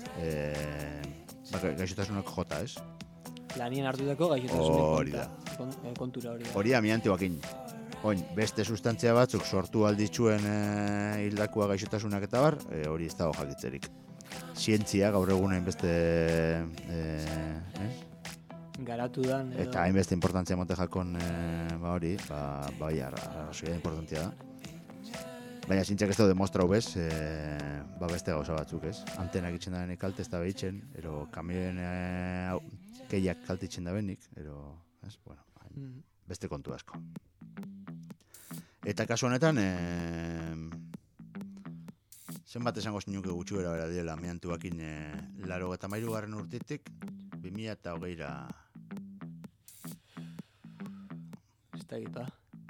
gaixotasunak jota, ez? Lanien hartutako gaixotasunek kontura hori da. Hori amiantuakin. Oin, beste sustantzia batzuk sortu alditzuen hildakua gaixotasunak eta bar, hori ez dago jakitzerik. Zientzia gaur egun hainbeste garatu dan edo... eta hainbeste importantzia monte jakon hori, bai, arrazoia importantzia da. Baina zientziak ez da demostrau bez, beste gauza batzuk ez. Antenak itxen da benik kalte ez da behitzen, ero kamioen keiak kalte itxen da benik, ero, bueno, beste kontu asko. Eta kasu honetan, zenbat esango zinuke gutxuera bera diela amiantuakin 83. urtetik 2020ra. Ez da egipa.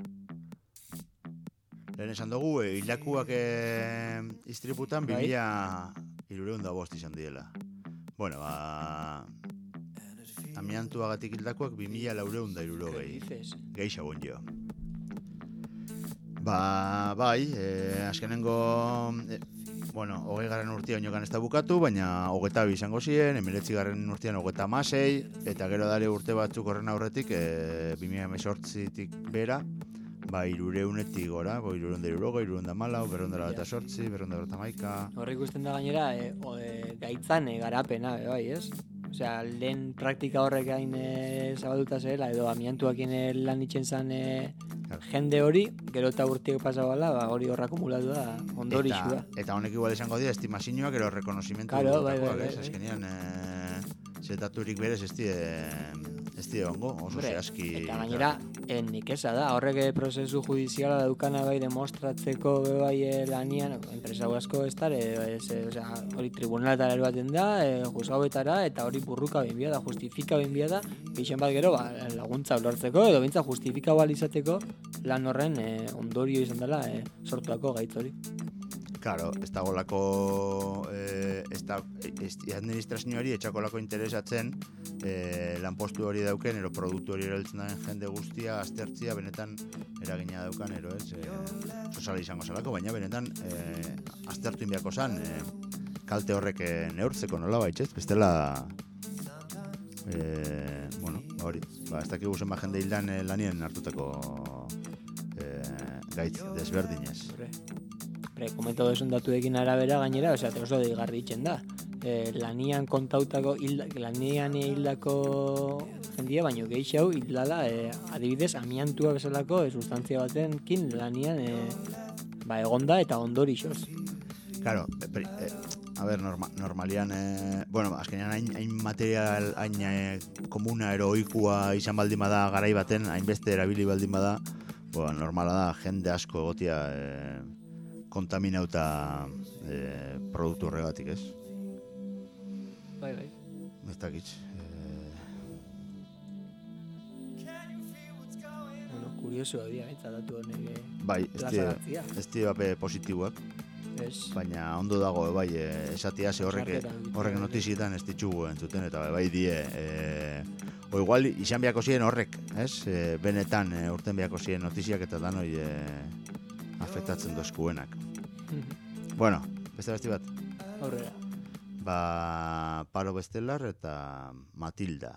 Lehen esan dugu, hilakuak istriputan 2005 izan diela. Bueno, amiantuagatik hildakoak 2460. Geixa bon jo. Bai, azkenengo, 20. urtean jokan ez da bukatu, baina 22 izango ziren, 19. urtean 36, eta gero dale urte batzuk horren aurretik, 2018tik bera, 300etik gora, 360, 314, 338. Horre ikusten da gainera, gaitzan garapena, bai, ez? Osea, lehen praktika horrek hain zabalduta zela, edo amiantuakin lan itxen zan jende hori, gero eta urtiek pasabala, hori horra akumulatu da, ondorixua. Eta honek igual esango dira, estimazioak, ero rekonozimentu. Claro, bai. Azkenean, zetaturik berez ez die ongo, oso zehazki... Eta gainera, nik eza da, horrek prozesu judiziala daukana bai demostratzeko bai lanian, enpresa asko ez dara, hori tribunaletara eruaten da, juzgauetara, eta hori burruka benbia da, justifika benbia da, geixen bat gero laguntza lortzeko, edo bintza justifika izateko lan horren ondorio izan dela sortuako gaitz hori. Claro, ez dagolako administrazioari etxakolako interesatzen lanpostu hori dauken, ero produktu hori eraltzen den jende guztia, aztertzia, benetan eragina daukan, ero ez, sozala izango zelako, baina benetan aztertu inbiako zan, kalte horrek neurtzeko nola baitz, bestela, hori, ez dakigu zenba jende hildan lanien hartutako gaitz desberdinez. Komentatu desun datuekin arabera gainera, oso deigarri itxen da. Lanian kontautako, lanian hildako jendia, baino gehi hau hildala, adibidez, amiantua bezalako sustantzia batenkin lanian egonda eta ondorixoz. Claro, normalian, azkenean hain material, hain komuna ero ohikua izan baldin bada garai baten, hainbeste erabili baldin bada, normala da, jende asko egotia kontaminauta produktu horregatik, ez? Bai. Ez dakitz. Kuriosoa dira, datu honek. Bai, ez dira positiboak. Baina ondo dago, bai, esatia ze horrek notizietan ez ditugu entzuten, eta bai die, o igual, izan biako ziren horrek, ez? Benetan urten biako ziren notiziak eta danoi afektatzen dozkuenak. Bueno, beste bat. Aurrera. Paro Bestelar eta Matilda.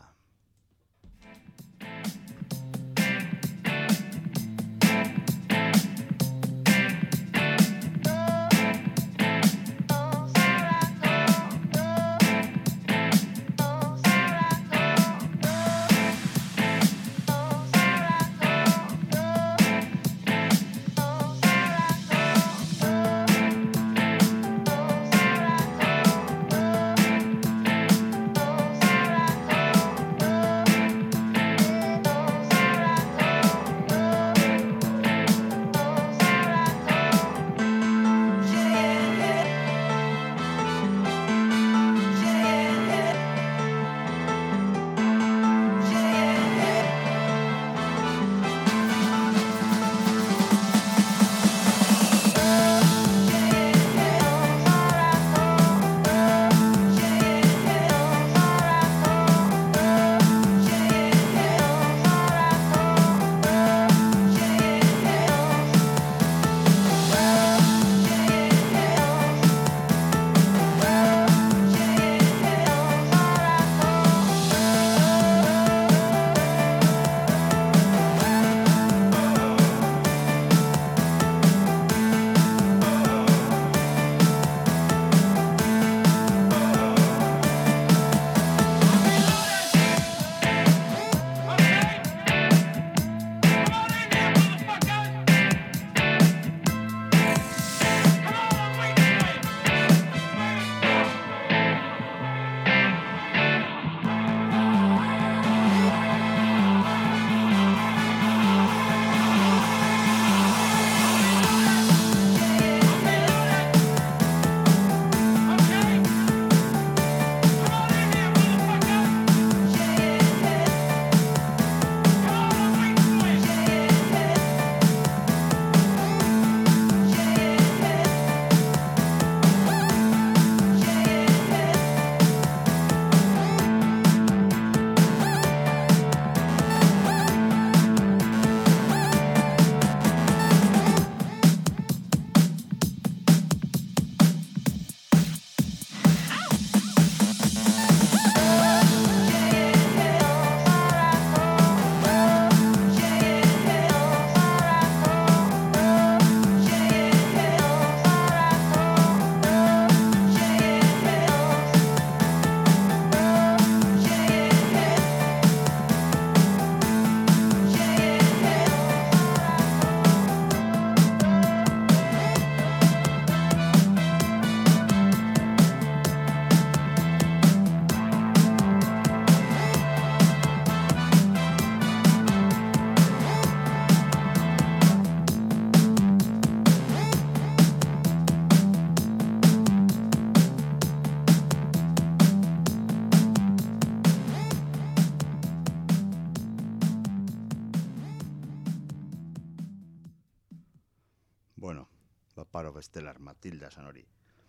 Paro Bestelar, Matilda san hori.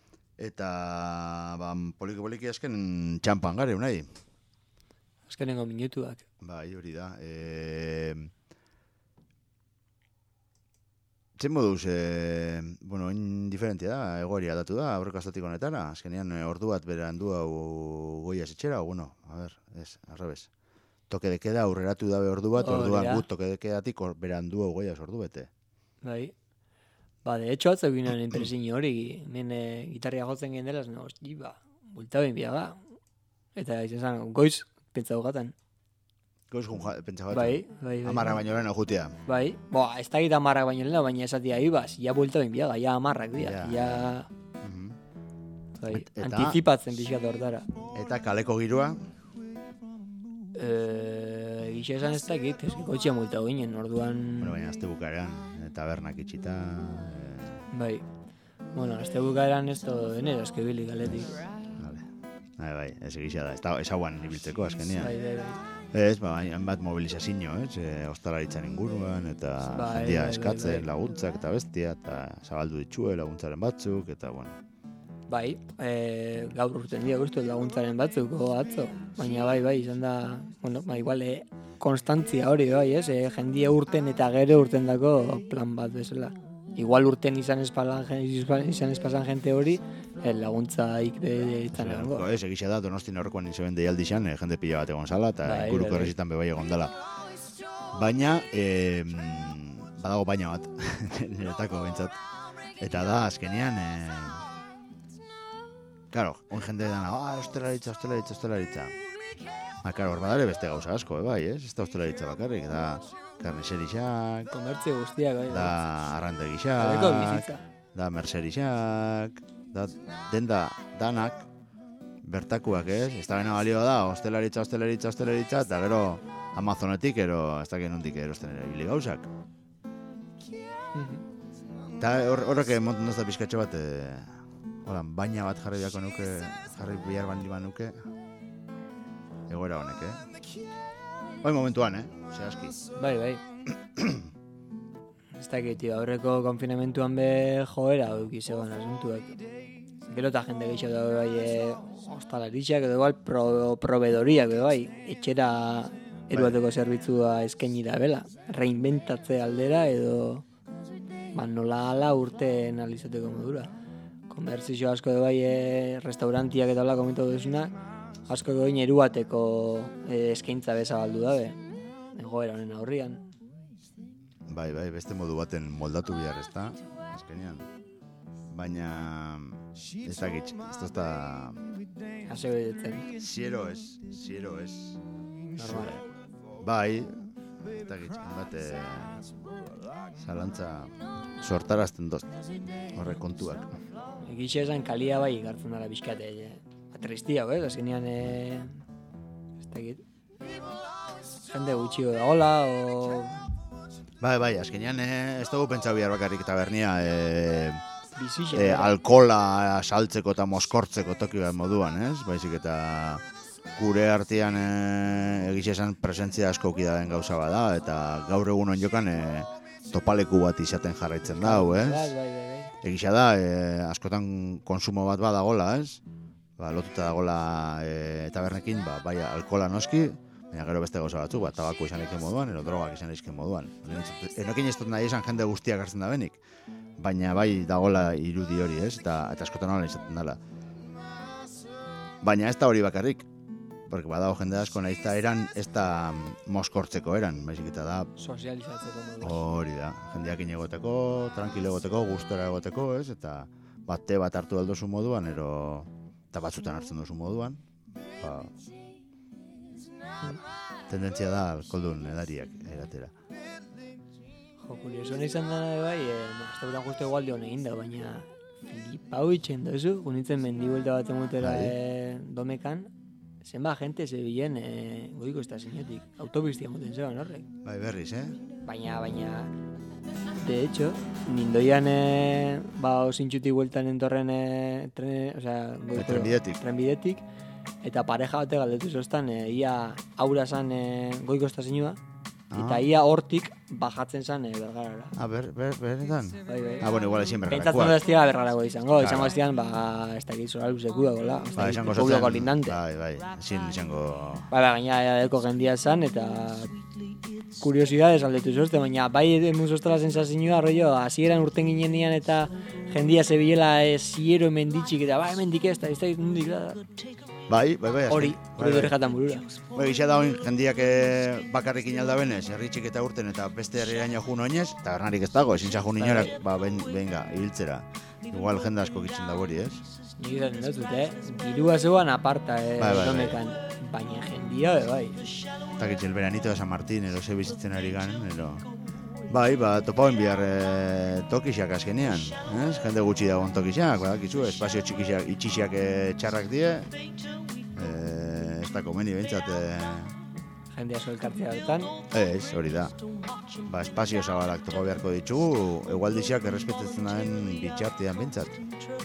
Eta poliki azken txampan gare, unai? Azkenengo minutuak. Bai, hori da. Zen moduz, indiferentia da, egoria datu da, aurreko astatik honetara. Azkenean, ordu bat berandu hau goia etxera, o bueno, arrebes. Toke de queda aurreratu dabe ordu bat, orduan gut toke de quedatik berandu hau goia ordu bete. Bai. De hecho, atzak ginen impresin hori, nene gitarria jotzen gen dela, bulta ben biaga. Eta izan, goiz, pentsa hogatan. Goiz pentsa hogatan? Bai. Amarrak baino lehen jutea. Bai, ez da gita amarrak baino lehen, baina esatia ibaz, ja bulta ben biaga, ja amarrak dira, ja... Bai, antizipatzen pixkat hortara. Eta kaleko giroa? Gixe esan ez dakit, kotxea multa ginen, orduan... Baina azte bukarean, tabernak itxita... Bai, azte bukarean ez da denera, eskebili galetik. Bai, ez egizia da, ez hauan ibiltzeko azkenian. Bai. Ez, bat mobilizazio, ostalaritzan inguruan, eta jendia eskatzen laguntzak eta bestia, eta zabaldu ditxue laguntzaren batzuk, eta bueno... Bai, gaur urten dira guztu laguntzaren batzuk, atzo. Baina bai, izan da, igual, konstantzia hori, bai, jendia urten eta gero urten dako plan bat bezala. igual urten izan espazan jente hori, laguntzaik izan egongo. Egixe da, Donostin aurrekoan nintzen deialdixan, jende pila bat egon zala, eta inguruko errezitan bebai egon dela. Baina, badago baina bat, niretako bentsat. Eta da, azkenean, claro, on jende dana, hostelaritza. Claro, hor badare beste gauza asko, bai, ez da hostelaritza bakarrik, da karniserixak, komertzio guztiak, bai. Da arrandegixak, da merserixak, da denda danak bertakuak, ez? Ez da bena balio da, hostelaritza, eta gero Amazonetik, ez da genundik erosten erabili gauzak. Eta horrek monten dozta pizkatxo bat, baina bat jarri behar bandi nuke, egoera honek, Bai momentuan, zehazki. Bai. Ez dakit, aurreko konfinamentuan be joera duki zegoen asuntuak. Gero eta jende gehiago dago bai hostalaritxak edo igual proveedoriak edo bai etxera eruateko zerbitzua eskaini da bela. Reinventatze aldera edo nola ala urten alizateko modura. Komertzio asko edo bai restaurantiak eta hola komentu duzuna, asko goin eruateko eskaintza bezabaldu dabe, egoera honen aurrian. Bai, beste modu baten moldatu behar, ez da, azkenean. Baina, ez dakit, ez da... Haseo ditzen. Ziero ez. Normal. Bai, ez dakit, bate zalantza sortarazten dozt, horre kontuak. Egixe esan kalia bai gartzen dara bizkate, tristia, azkenean, ez dakit, jende gutxi da hola, Bai, azkenean ez dugu pentsau bihar bakarrik tabernia alkola saltzeko eta moskortzeko toki bat moduan, ez? Baizik eta gure artean egixe esan presentzia asko uki da den gauza bada, eta gaur egun onjokan topaleku bat izaten jarraitzen dau, ez? Bai. Egixe da, askotan konsumo bat badagola, ez? Lotuta dagoela tabernekin, bai alkola noski, baina gero beste gauza batzuk, tabako izan eiken moduan, edo drogak izan eiken moduan. Enokin ez dut nahi esan jende guztiak hartzen da benik, baina bai dagoela irudi hori, ez? Eta askotan hola izaten dela. Baina ez da hori bakarrik, porque badago jende asko nahi ez da moskortzeko eran, baizik eta da... Sozializatzeko modu. Hori da, jendeak egoteko, tranquilo egoteko, gustora egoteko, ez? Eta bate bat hartu aldozu moduan, eta batzutan hartzen duzu moduan, tendentzia da alkoldun edariak eratera. Kurioso izan da bai, azte buran justu igual dion egin da, baina flipau itxen duzu, gunitzen mendibuelta bat emutera domekan, zenba gente zebilen goiko estazionetik, autobiztia muten zegoen horrek. Bai, berriz, Baina, de hecho, nindoian osintxuti bueltan entorren trenbidetik, eta pareja bate galdetu zoztan, ia aura zan goiko estazioa, eta ia hortik bajatzen zan Bergarara. Beretan? Bai. Bueno, igual ezin Bergarakoak. Pentsatzen da ez dira Bergarakoa izango ez dian, ez dakit zora luzeko dagoela, ez dakit publiko lindante. Bai, ezin izango... Gaina edeko jendia zan, eta kuriosidades aldetu zozte, baina bai emun zoztela sensazioa, rollo, hasieran urten ginenian eta jendia zebilela ziero emenditxik, eta emendik ez da nundik da. Bai. Hori dure jatan burura. Bai, gisa da hoin jendiak bakarrik inalda benez, herritxik eta urten eta beste herriraino jun oinez, eta bernarik ez dago, ezin zahun inorak, venga, ibiltzera. Igual jende asko gitzen da hori, ez? Nik izan dut, girua zeuan aparta, domekan, baina jendia, bai. Eta gitz, el veranito de San Martín, edo ze bizitzen ari ganen, edo... Bai, topauen bihar tokixak azkenean, ez? Jende gutxi dagoen tokixak, badakizu, espazio itxixiak txarrak die, ez da komeni behintzat... Jendea elkartzea bertan? Ez, hori da. Espazio zabalak topa beharko ditugu, egualdixak errespetetzen daren bitxartean behintzat.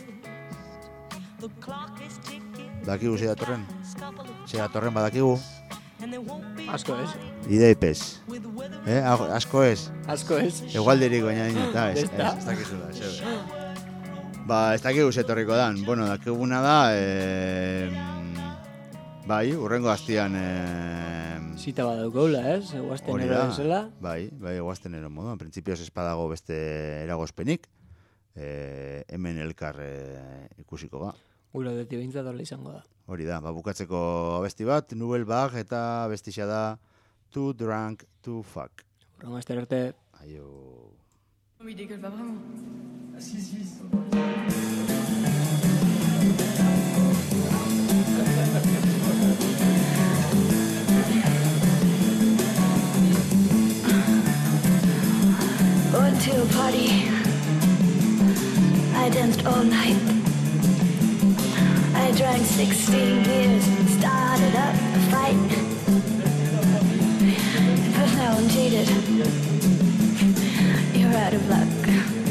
Badakigu ze datorren? Ze datorren badakigu? Asko ez. Ideipez. Asko ez? Asko ez. Egualdirik baina eta ez dakizu da. Ez dakigu zetorriko dan. Bueno, dakiguna da, bai, urrengo hastian zita badaukagula, ez? Guaztenero bezala. Bai, guaztenero moduan. Printzipioz ez badago beste eragozpenik. Hemen elkar ikusiko ga. Gura deti behintzat horla izango da. Hori da, bukatzeko abesti bat, Nubel Bag eta abestixa da Too Drunk to Fuck. Horrengo azter arte. Aio. Mais il dégueule pas vraiment. Ah si. Went to a party. I danced all night. I drank 16 beers and started up a fight. But now I'm cheated. You're out of luck.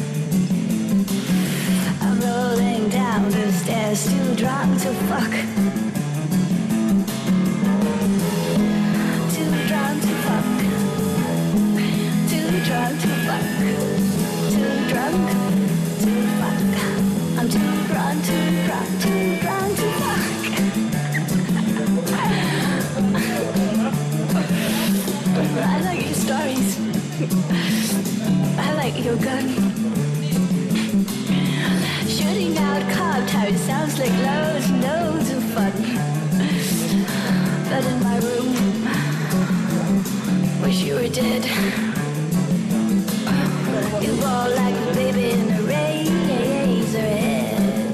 I'm rolling down the stairs, too drunk to fuck. Too drunk to fuck. Too drunk to fuck. Too drunk to fuck. I'm too drunk to fuck. I like your stories. I like your gun. Shooting out cop tires sounds like loads and loads of fun. But in my room, wish you were dead. You fall like a baby in a razor head.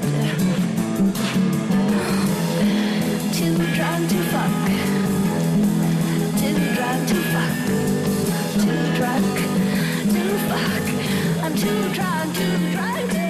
Too drunk to fuck. Too drunk to fuck. Too drunk to fuck. I'm too drunk to